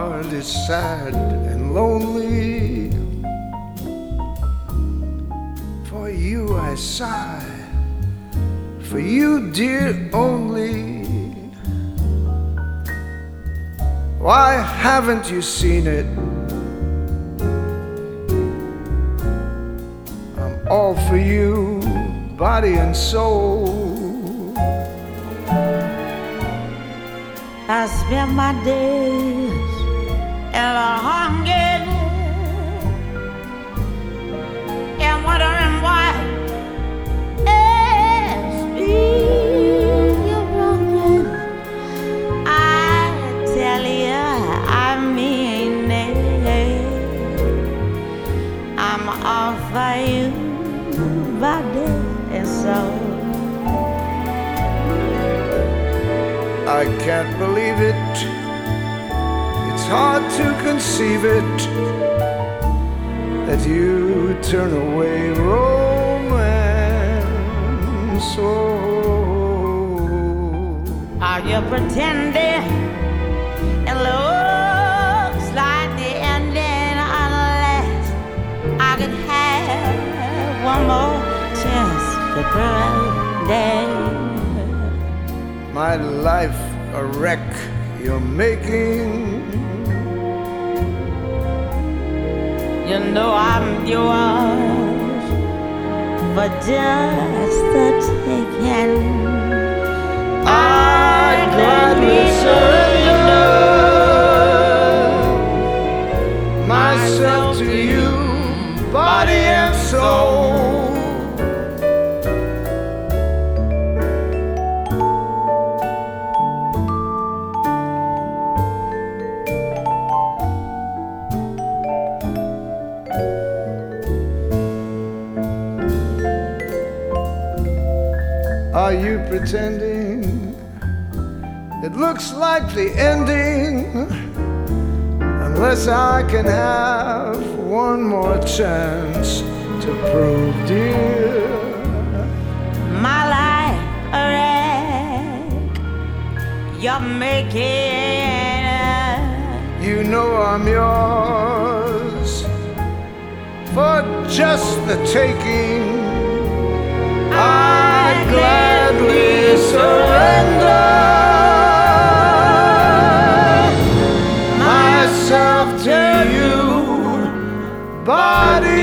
heart is sad and lonely. For you I sigh, for you, dear, only. Why haven't you seen it? I'm all for you, body and soul. I spend my days in a hunger and wondering why you're wrong. I tell you, I mean it. I'm all for you, body and soul. I can't believe it. It's hard to conceive it that you turn away romance. Are you pretending? It looks like the ending unless I could have one more chance to pretend. My life a wreck you're making. You know I'm yours for just the taking. I'd gladly surrender myself to you, body and soul. Are you pretending? It looks like the ending, unless I can have one more chance to prove, dear, my life a wreck you're making. you know I'm yours for just the taking. I'd gladly surrender myself to you, body